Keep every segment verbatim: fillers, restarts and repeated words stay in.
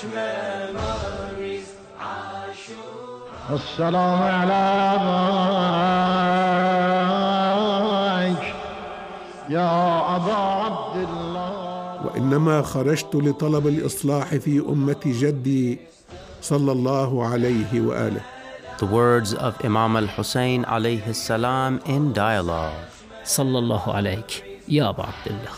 السلام عليك يا أبا عبد الله. وإنما خرجت لطلب الإصلاح في أمة جدي صلى الله عليه وآله. The words of Imam al-Hussein alayhi salam in dialogue. Sallallahu alayk, Ya Aba Abdullah.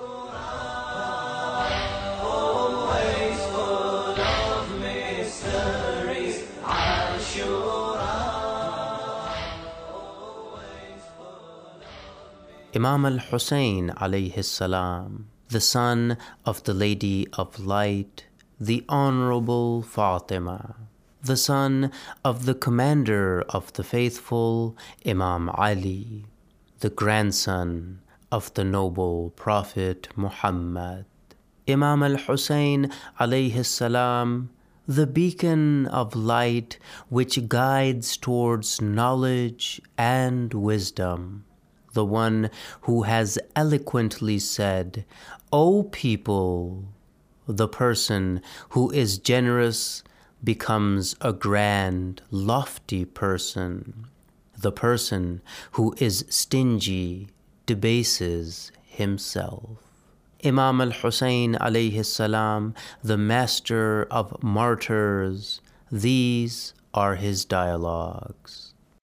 Imam al-Hussein alayhi salam, the son of the Lady of Light, the Honorable Fatima, the son of the Commander of the Faithful, Imam Ali, the grandson of the noble Prophet Muhammad. Imam al-Hussein alayhi salam, the beacon of light which guides towards knowledge and wisdom, the one who has eloquently said, O people, the person who is generous becomes a grand, lofty person. The person who is stingy debases himself. Imam al-Hussein alayhi salam, the master of martyrs, these are his dialogues.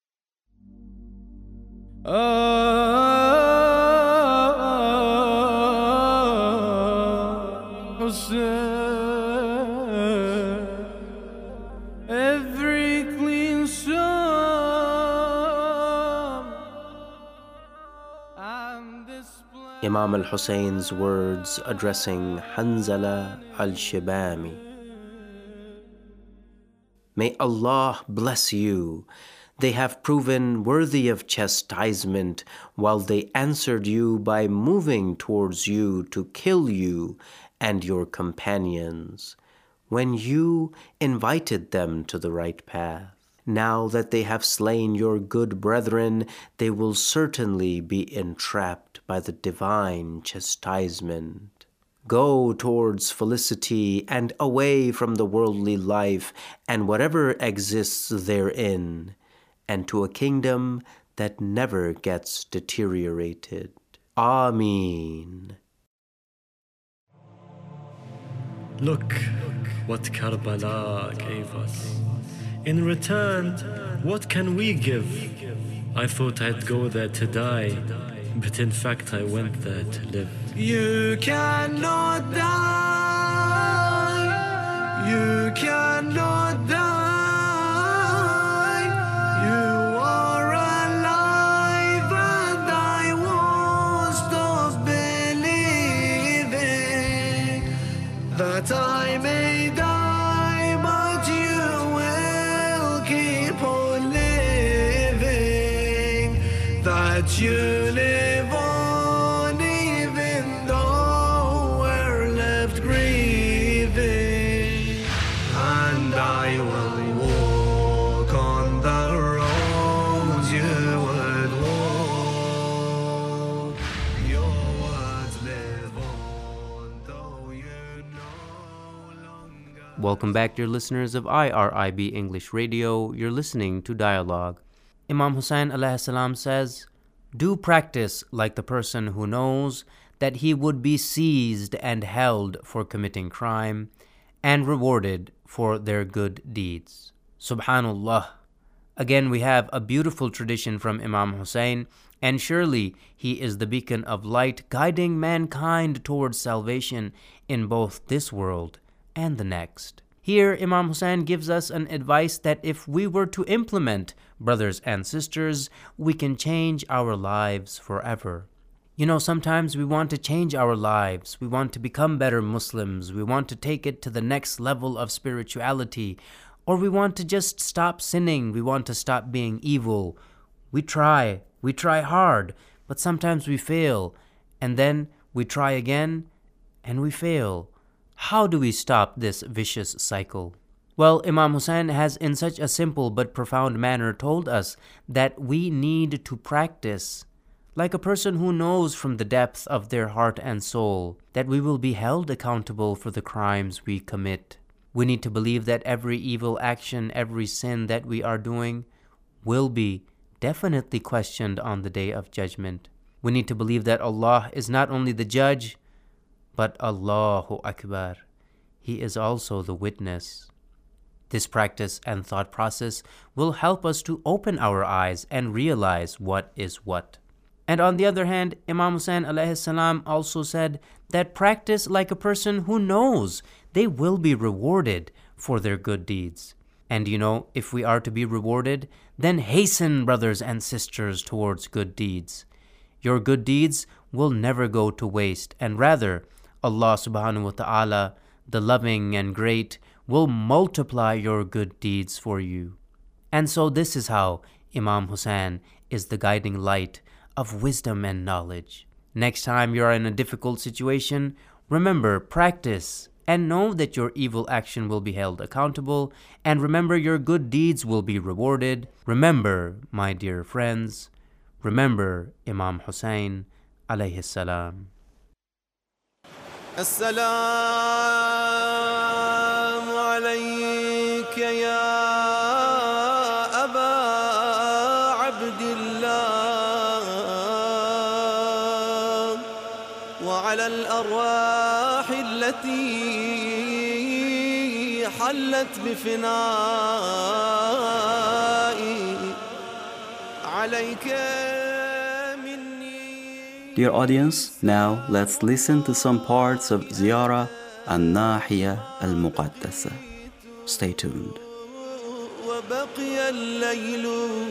Every clean psalm and display. Imam al-Hussein's words addressing Hanzala al-Shibami. May Allah bless you. They have proven worthy of chastisement while they answered you by moving towards you to kill you and your companions when you invited them to the right path. Now that they have slain your good brethren, they will certainly be entrapped by the divine chastisement. Go towards felicity and away from the worldly life and whatever exists therein, and to a kingdom that never gets deteriorated. Ameen. Look what Karbala gave us. In return, what can we give? I thought I'd go there to die, but in fact I went there to live. You cannot die. You cannot die. You are alive, and I won't stop believing that I may die, but you will keep on living. That you live on, even though we're left grieving. And I will walk on the roads you would walk. Your words live on, though you no longer. Welcome back, dear listeners of I R I B English Radio. You're listening to Dialogue. Imam Hussein alayhi salam says, do practice like the person who knows that he would be seized and held for committing crime and rewarded for their good deeds. Subhanallah. Again, we have a beautiful tradition from Imam Hussein, and surely he is the beacon of light guiding mankind towards salvation in both this world and the next. Here, Imam Hussein gives us an advice that if we were to implement, brothers and sisters, we can change our lives forever. You know, sometimes we want to change our lives. We want to become better Muslims. We want to take it to the next level of spirituality. Or we want to just stop sinning. We want to stop being evil. We try. We try hard. But sometimes we fail. And then we try again and we fail. How do we stop this vicious cycle? Well, Imam Hussein has in such a simple but profound manner told us that we need to practice, like a person who knows from the depth of their heart and soul that we will be held accountable for the crimes we commit. We need to believe that every evil action, every sin that we are doing will be definitely questioned on the Day of Judgment. We need to believe that Allah is not only the judge, but Allahu Akbar. He is also the witness. This practice and thought process will help us to open our eyes and realize what is what. And on the other hand, Imam Hussain alayhi salam also said that practice like a person who knows they will be rewarded for their good deeds. And you know, if we are to be rewarded, then hasten, brothers and sisters, towards good deeds. Your good deeds will never go to waste, and rather, Allah subhanahu wa ta'ala, the loving and great, will multiply your good deeds for you. And so this is how Imam Hussain is the guiding light of wisdom and knowledge. Next time you are in a difficult situation, remember, practice, and know that your evil action will be held accountable, and remember your good deeds will be rewarded. Remember, my dear friends, remember Imam Hussain alayhi salam. As-salamu alayka ya Aba Abdillah wa ala al-arwah allati حلت بفنائي عليك مني. Dear audience, now let's listen to some parts of Ziyarah al-Nahiya al-Muqaddasa. Stay tuned. وبقي الليل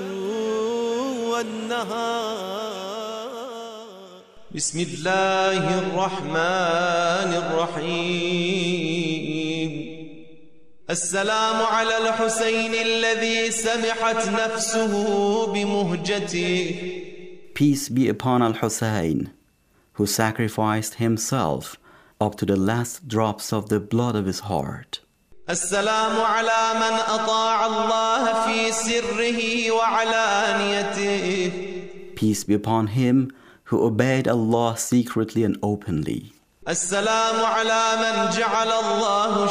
والنهار. بسم الله الرحمن الرحيم. السلام على الحسين الذي سمحت نفسه بمهجته. Peace be upon Al-Hussein, who sacrificed himself up to the last drops of the blood of his heart. السلام على من أطاع الله في سره وعلانيته. Peace be upon him who obeyed Allah secretly and openly. السلام على من جعل الله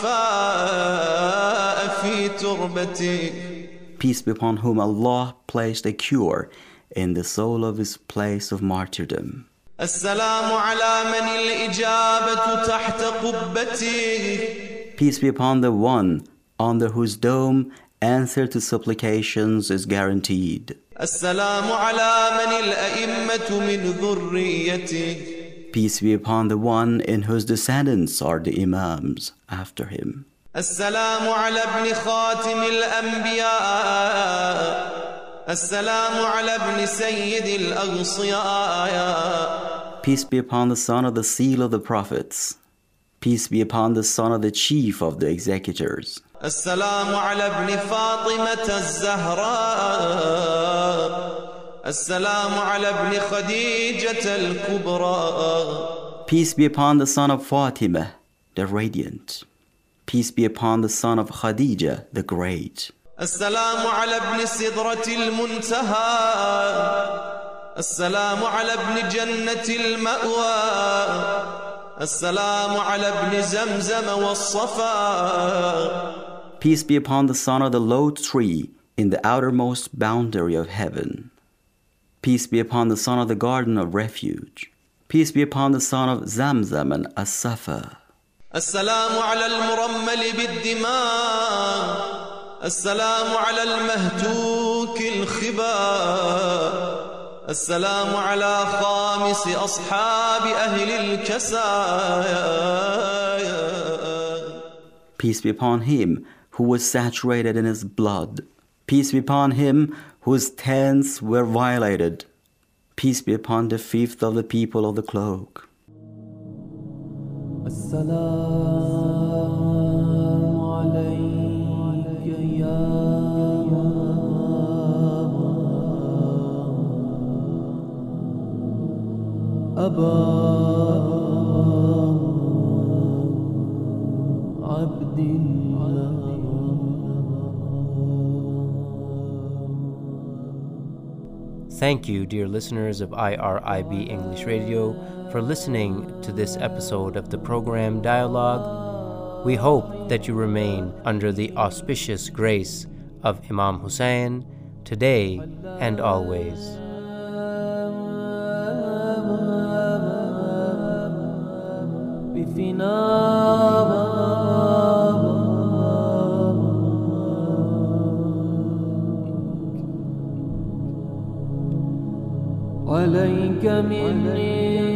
الشفاء في تربته. Peace be upon whom Allah placed a cure in the soul of his place of martyrdom. السلام على من الإجابة تحت قبته. Peace be upon the one under whose dome answer to supplications is guaranteed. السلام على من الأئمة من ذريته. Peace be upon the one in whose descendants are the Imams after him. السلام على ابن خاتم الأنبياء. السلام على ابن سيد الأغصياء. Peace be upon the son of the seal of the prophets. Peace be upon the son of the chief of the executors. السلام على ابن فاطمة الزهراء. السلام على ابن خديجة الكبرى. Peace be upon the son of Fatima, the radiant. Peace be upon the son of Khadija, the great. السلام على ابن سدرة المنتهى. السلام على ابن جنة المأوى. السلام على ابن زمزم والصفا. Peace be upon the son of the lote tree in the outermost boundary of heaven. Peace be upon the son of the garden of refuge. Peace be upon the son of Zamzam and As-Safa. السلام على المرمل بالدماء. السلام على المهتوك الخباء. السلام على خامس أصحاب أهل الكسايا. Peace be upon him who was saturated in his blood. Peace be upon him whose tents were violated. Peace be upon the fifth of the people of the cloak. Thank you, dear listeners of I R I B English Radio, for listening to this episode of the program Dialogue. We hope that you remain under the auspicious grace of Imam Hussein today and always. عليك مني